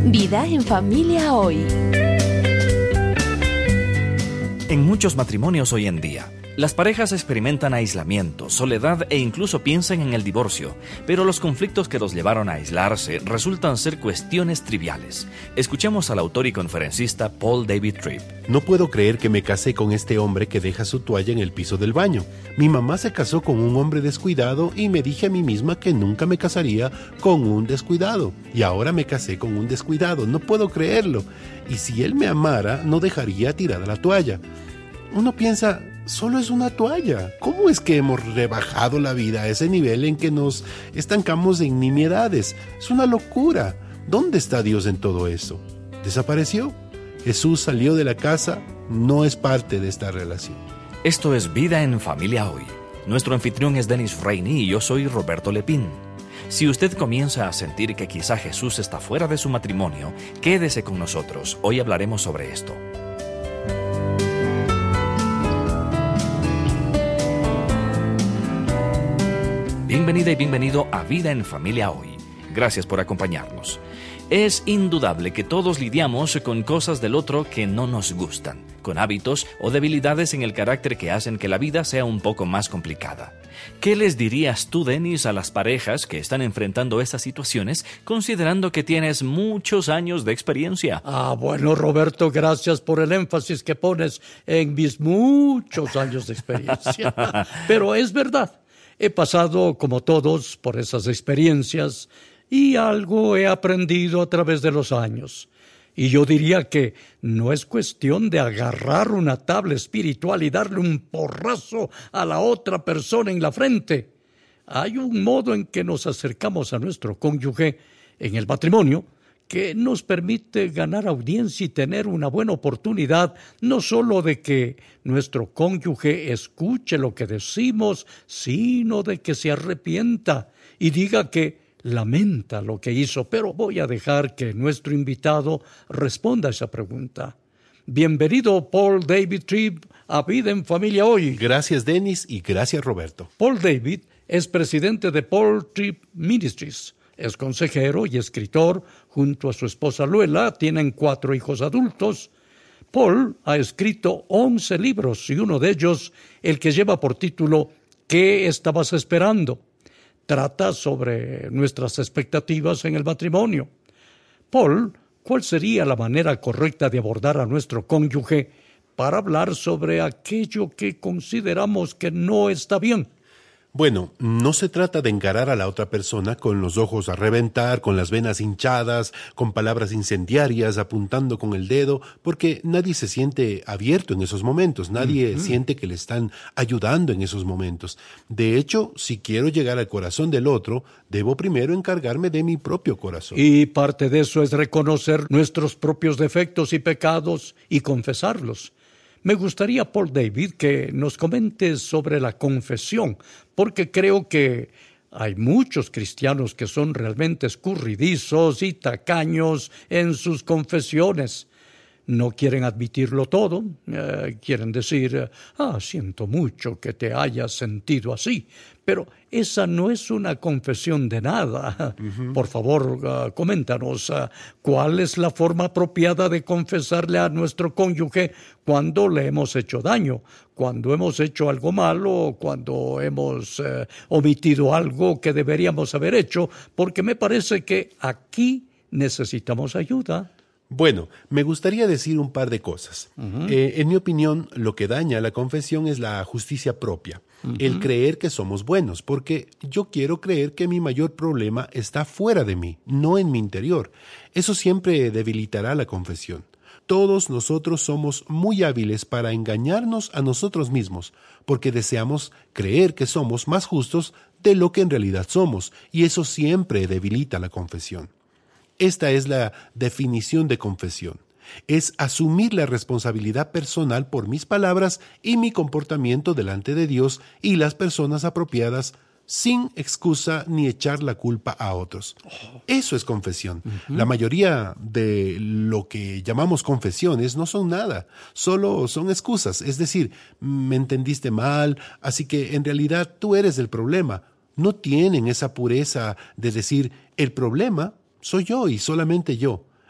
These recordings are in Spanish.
Vida en familia hoy. En muchos matrimonios hoy en día, las parejas experimentan aislamiento, soledad e incluso piensan en el divorcio, pero los conflictos que los llevaron a aislarse resultan ser cuestiones triviales. Escuchemos al autor y conferencista Paul David Tripp. No puedo creer que me casé con este hombre que deja su toalla en el piso del baño. Mi mamá se casó con un hombre descuidado y me dije a mí misma que nunca me casaría con un descuidado. Y ahora me casé con un descuidado. No puedo creerlo. Y si él me amara, no dejaría tirada la toalla. Uno piensa, solo es una toalla. ¿Cómo es que hemos rebajado la vida a ese nivel en que nos estancamos en nimiedades? Es una locura. ¿Dónde está Dios en todo eso? ¿Desapareció? Jesús salió de la casa, no es parte de esta relación. Esto es Vida en Familia Hoy. Nuestro anfitrión es Dennis Freyni y yo soy Roberto Lepín. Si usted comienza a sentir que quizá Jesús está fuera de su matrimonio, quédese con nosotros. Hoy hablaremos sobre esto. Bienvenida y bienvenido a Vida en Familia Hoy. Gracias por acompañarnos. Es indudable que todos lidiamos con cosas del otro que no nos gustan, con hábitos o debilidades en el carácter que hacen que la vida sea un poco más complicada. ¿Qué les dirías tú, Dennis, a las parejas que están enfrentando estas situaciones, considerando que tienes muchos años de experiencia? Bueno, Roberto, gracias por el énfasis que pones en mis muchos años de experiencia. Pero es verdad. He pasado, como todos, por esas experiencias y algo he aprendido a través de los años. Y yo diría que no es cuestión de agarrar una tabla espiritual y darle un porrazo a la otra persona en la frente. Hay un modo en que nos acercamos a nuestro cónyuge en el matrimonio que nos permite ganar audiencia y tener una buena oportunidad, no solo de que nuestro cónyuge escuche lo que decimos, sino de que se arrepienta y diga que lamenta lo que hizo. Pero voy a dejar que nuestro invitado responda a esa pregunta. Bienvenido, Paul David Tripp, a Vida en Familia Hoy. Gracias, Dennis, y gracias, Roberto. Paul David es presidente de Paul Tripp Ministries. Es consejero y escritor. Junto a su esposa Luela tienen 4 hijos adultos. Paul ha escrito 11 libros y uno de ellos, el que lleva por título ¿Qué estabas esperando?, trata sobre nuestras expectativas en el matrimonio. Paul, ¿cuál sería la manera correcta de abordar a nuestro cónyuge para hablar sobre aquello que consideramos que no está bien? Bueno, no se trata de encarar a la otra persona con los ojos a reventar, con las venas hinchadas, con palabras incendiarias, apuntando con el dedo, porque nadie se siente abierto en esos momentos, nadie siente que le están ayudando en esos momentos. De hecho, si quiero llegar al corazón del otro, debo primero encargarme de mi propio corazón. Y parte de eso es reconocer nuestros propios defectos y pecados y confesarlos. Me gustaría, Paul David, que nos comentes sobre la confesión, porque creo que hay muchos cristianos que son realmente escurridizos y tacaños en sus confesiones. No quieren admitirlo todo, quieren decir, siento mucho que te hayas sentido así, pero esa no es una confesión de nada. Por favor, coméntanos, ¿cuál es la forma apropiada de confesarle a nuestro cónyuge cuando le hemos hecho daño, cuando hemos hecho algo malo, cuando hemos omitido algo que deberíamos haber hecho? Porque me parece que aquí necesitamos ayuda. Bueno, me gustaría decir un par de cosas. En mi opinión, lo que daña la confesión es la justicia propia, el creer que somos buenos, porque yo quiero creer que mi mayor problema está fuera de mí, no en mi interior. Eso siempre debilitará la confesión. Todos nosotros somos muy hábiles para engañarnos a nosotros mismos, porque deseamos creer que somos más justos de lo que en realidad somos, y eso siempre debilita la confesión. Esta es la definición de confesión. Es asumir la responsabilidad personal por mis palabras y mi comportamiento delante de Dios y las personas apropiadas, sin excusa ni echar la culpa a otros. Eso es confesión. La mayoría de lo que llamamos confesiones no son nada, solo son excusas. Es decir, me entendiste mal, así que en realidad tú eres el problema. No tienen esa pureza de decir, el problema soy yo y solamente yo.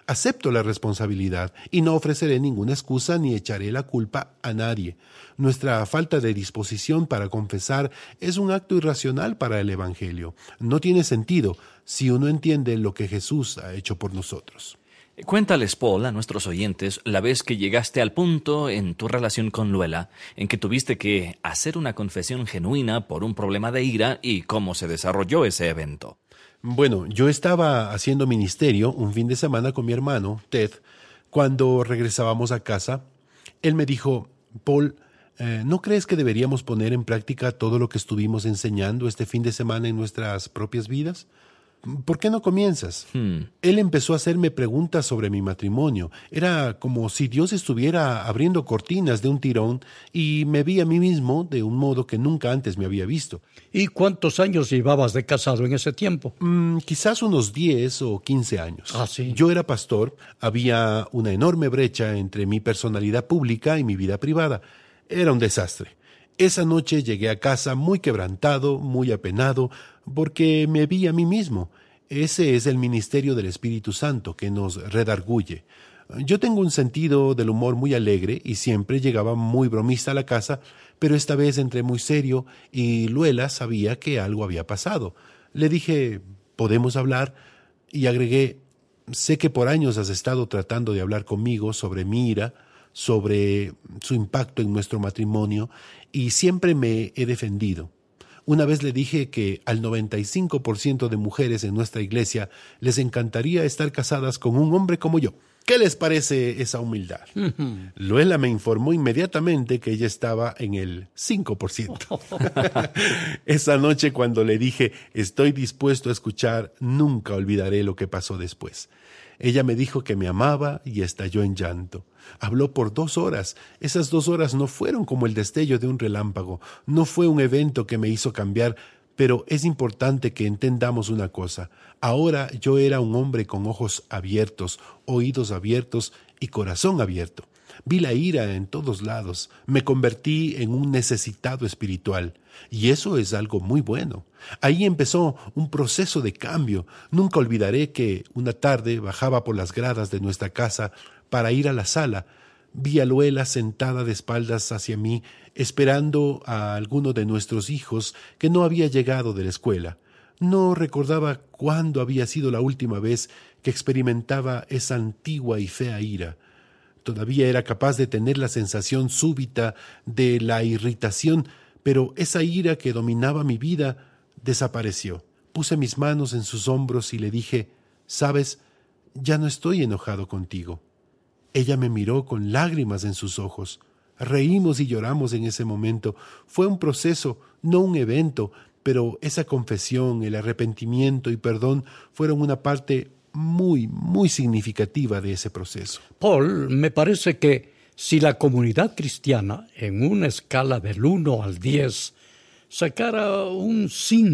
Acepto la responsabilidad y no ofreceré ninguna excusa ni echaré la culpa a nadie. Nuestra falta de disposición para confesar es un acto irracional para el Evangelio. No tiene sentido si uno entiende lo que Jesús ha hecho por nosotros. Cuéntales, Paul, a nuestros oyentes, la vez que llegaste al punto en tu relación con Luela en que tuviste que hacer una confesión genuina por un problema de ira y cómo se desarrolló ese evento. Bueno, yo estaba haciendo ministerio un fin de semana con mi hermano, Ted. Cuando regresábamos a casa, él me dijo, Paul, ¿no crees que deberíamos poner en práctica todo lo que estuvimos enseñando este fin de semana en nuestras propias vidas? ¿Por qué no comienzas? Él empezó a hacerme preguntas sobre mi matrimonio. Era como si Dios estuviera abriendo cortinas de un tirón y me vi a mí mismo de un modo que nunca antes me había visto. ¿Y cuántos años llevabas de casado en ese tiempo? Quizás unos 10 o 15 años. Ah, ¿sí? Yo era pastor, había una enorme brecha entre mi personalidad pública y mi vida privada. Era un desastre. Esa noche llegué a casa muy quebrantado, muy apenado, porque me vi a mí mismo. Ese es el ministerio del Espíritu Santo que nos redarguye. Yo tengo un sentido del humor muy alegre y siempre llegaba muy bromista a la casa, pero esta vez entré muy serio y Luela sabía que algo había pasado. Le dije, ¿podemos hablar? Y agregué, sé que por años has estado tratando de hablar conmigo sobre mi ira, sobre su impacto en nuestro matrimonio, y siempre me he defendido. Una vez le dije que al 95% de mujeres en nuestra iglesia les encantaría estar casadas con un hombre como yo. ¿Qué les parece esa humildad? Luela me informó inmediatamente que ella estaba en el 5%. Esa noche cuando le dije, estoy dispuesto a escuchar, nunca olvidaré lo que pasó después. Ella me dijo que me amaba y estalló en llanto. Habló por 2 horas. Esas 2 horas no fueron como el destello de un relámpago. No fue un evento que me hizo cambiar, pero es importante que entendamos una cosa. Ahora yo era un hombre con ojos abiertos, oídos abiertos y corazón abierto. Vi la ira en todos lados. Me convertí en un necesitado espiritual. Y eso es algo muy bueno. Ahí empezó un proceso de cambio. Nunca olvidaré que una tarde bajaba por las gradas de nuestra casa para ir a la sala. Vi a Luela sentada de espaldas hacia mí, esperando a alguno de nuestros hijos que no había llegado de la escuela. No recordaba cuándo había sido la última vez que experimentaba esa antigua y fea ira. Todavía era capaz de tener la sensación súbita de la irritación, pero esa ira que dominaba mi vida desapareció. Puse mis manos en sus hombros y le dije, «¿Sabes? Ya no estoy enojado contigo». Ella me miró con lágrimas en sus ojos. Reímos y lloramos en ese momento. Fue un proceso, no un evento, pero esa confesión, el arrepentimiento y perdón fueron una parte muy, muy significativa de ese proceso. Paul, me parece que si la comunidad cristiana, en una escala del 1 al 10, sacara un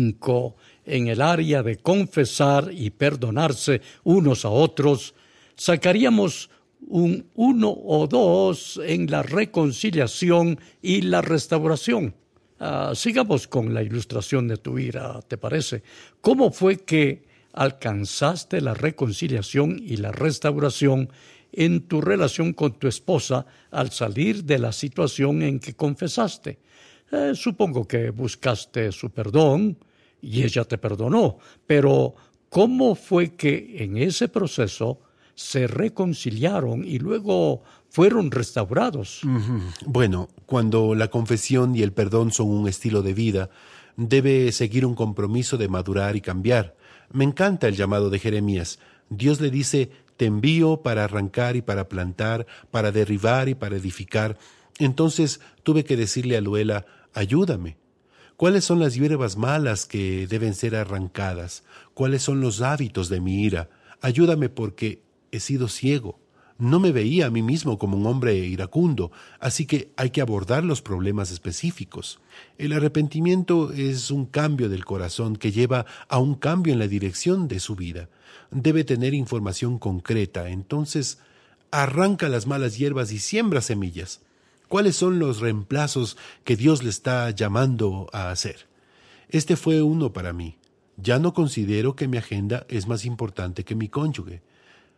5 en el área de confesar y perdonarse unos a otros, sacaríamos un 1 o 2 en la reconciliación y la restauración. Sigamos con la ilustración de tu ira, ¿te parece? ¿Cómo fue que alcanzaste la reconciliación y la restauración en tu relación con tu esposa al salir de la situación en que confesaste? Supongo que buscaste su perdón y ella te perdonó, pero ¿cómo fue que en ese proceso se reconciliaron y luego fueron restaurados? Bueno, cuando la confesión y el perdón son un estilo de vida, debe seguir un compromiso de madurar y cambiar. Me encanta el llamado de Jeremías. Dios le dice, te envío para arrancar y para plantar, para derribar y para edificar. Entonces tuve que decirle a Luela, ayúdame. ¿Cuáles son las hierbas malas que deben ser arrancadas? ¿Cuáles son los hábitos de mi ira? Ayúdame porque he sido ciego. No me veía a mí mismo como un hombre iracundo, así que hay que abordar los problemas específicos. El arrepentimiento es un cambio del corazón que lleva a un cambio en la dirección de su vida. Debe tener información concreta, entonces arranca las malas hierbas y siembra semillas. ¿Cuáles son los reemplazos que Dios le está llamando a hacer? Este fue uno para mí. Ya no considero que mi agenda es más importante que mi cónyuge.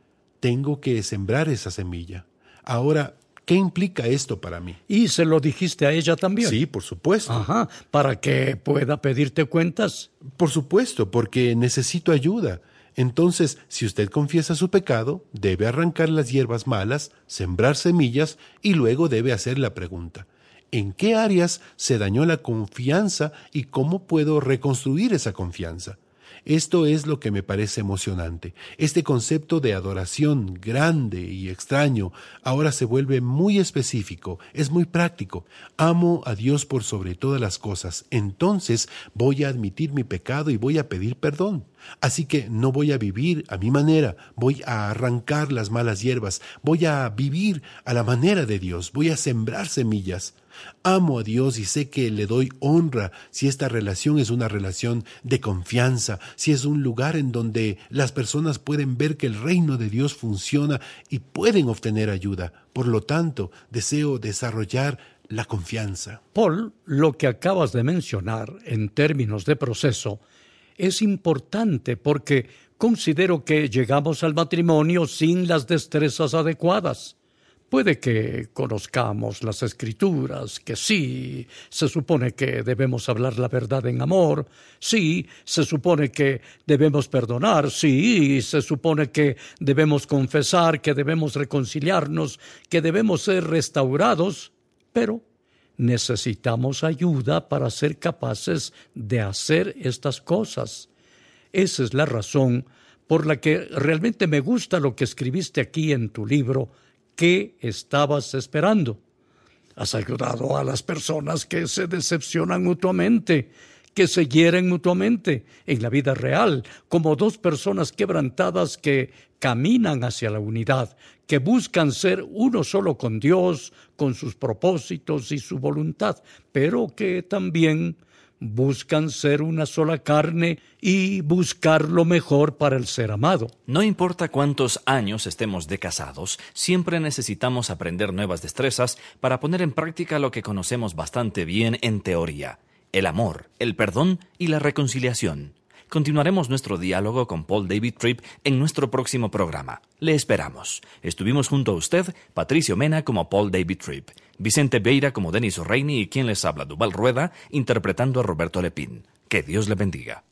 tengo que sembrar esa semilla. Ahora, ¿qué implica esto para mí? ¿Y se lo dijiste a ella también? Sí, por supuesto. Ajá, para que pueda pedirte cuentas. Por supuesto, porque necesito ayuda. Entonces, si usted confiesa su pecado, debe arrancar las hierbas malas, sembrar semillas y luego debe hacer la pregunta: ¿en qué áreas se dañó la confianza y cómo puedo reconstruir esa confianza? Esto es lo que me parece emocionante. Este concepto de adoración grande y extraño ahora se vuelve muy específico, es muy práctico. Amo a Dios por sobre todas las cosas, entonces voy a admitir mi pecado y voy a pedir perdón. Así que no voy a vivir a mi manera, voy a arrancar las malas hierbas, voy a vivir a la manera de Dios, voy a sembrar semillas. Amo a Dios y sé que le doy honra si esta relación es una relación de confianza, si es un lugar en donde las personas pueden ver que el reino de Dios funciona y pueden obtener ayuda. Por lo tanto, deseo desarrollar la confianza. Paul, lo que acabas de mencionar en términos de proceso es importante porque considero que llegamos al matrimonio sin las destrezas adecuadas. Puede que conozcamos las Escrituras, que sí, se supone que debemos hablar la verdad en amor, sí, se supone que debemos perdonar, sí, se supone que debemos confesar, que debemos reconciliarnos, que debemos ser restaurados, pero necesitamos ayuda para ser capaces de hacer estas cosas. Esa es la razón por la que realmente me gusta lo que escribiste aquí en tu libro. ¿Qué estabas esperando? Has ayudado a las personas que se decepcionan mutuamente, que se hieren mutuamente en la vida real, como dos personas quebrantadas que caminan hacia la unidad, que buscan ser uno solo con Dios, con sus propósitos y su voluntad, pero que también buscan ser una sola carne y buscar lo mejor para el ser amado. No importa cuántos años estemos de casados, siempre necesitamos aprender nuevas destrezas para poner en práctica lo que conocemos bastante bien en teoría: el amor, el perdón y la reconciliación. Continuaremos nuestro diálogo con Paul David Tripp en nuestro próximo programa. Le esperamos. Estuvimos junto a usted, Patricio Mena como Paul David Tripp, Vicente Beira como Denis O'Reilly y quien les habla, Duval Rueda, interpretando a Roberto Lepín. Que Dios le bendiga.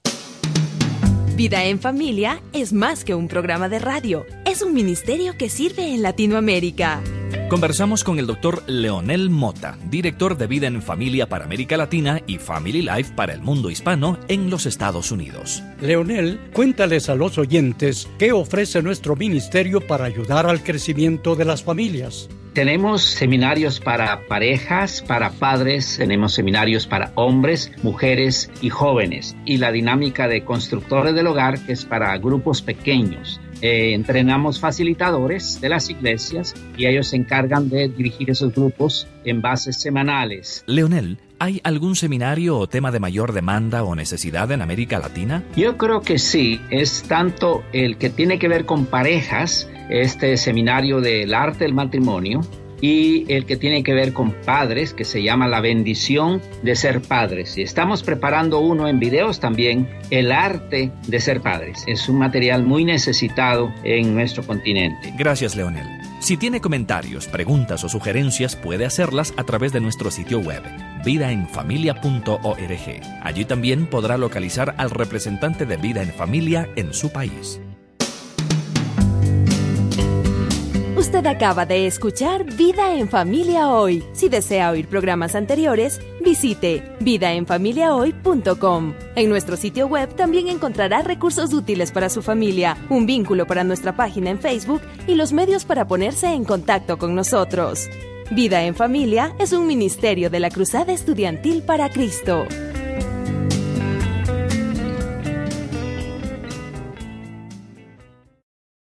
Vida en Familia es más que un programa de radio. Es un ministerio que sirve en Latinoamérica. Conversamos con el Dr. Leonel Mota, director de Vida en Familia para América Latina y Family Life para el mundo hispano en los Estados Unidos. Leonel, cuéntales a los oyentes qué ofrece nuestro ministerio para ayudar al crecimiento de las familias. Tenemos seminarios para parejas, para padres, tenemos seminarios para hombres, mujeres y jóvenes. Y la dinámica de constructores del hogar, que es para grupos pequeños. Entrenamos facilitadores de las iglesias y ellos se encargan de dirigir esos grupos en bases semanales. Leonel, ¿hay algún seminario o tema de mayor demanda o necesidad en América Latina? Yo creo que sí, es tanto el que tiene que ver con parejas, este seminario del arte del matrimonio, y el que tiene que ver con padres, que se llama La bendición de ser padres. Y estamos preparando uno en videos también, El arte de ser padres. Es un material muy necesitado en nuestro continente. Gracias, Leonel. Si tiene comentarios, preguntas o sugerencias, puede hacerlas a través de nuestro sitio web, vidaenfamilia.org. Allí también podrá localizar al representante de Vida en Familia en su país. Usted acaba de escuchar Vida en Familia Hoy. Si desea oír programas anteriores, visite vidaenfamiliahoy.com. En nuestro sitio web también encontrará recursos útiles para su familia, un vínculo para nuestra página en Facebook y los medios para ponerse en contacto con nosotros. Vida en Familia es un ministerio de la Cruzada Estudiantil para Cristo.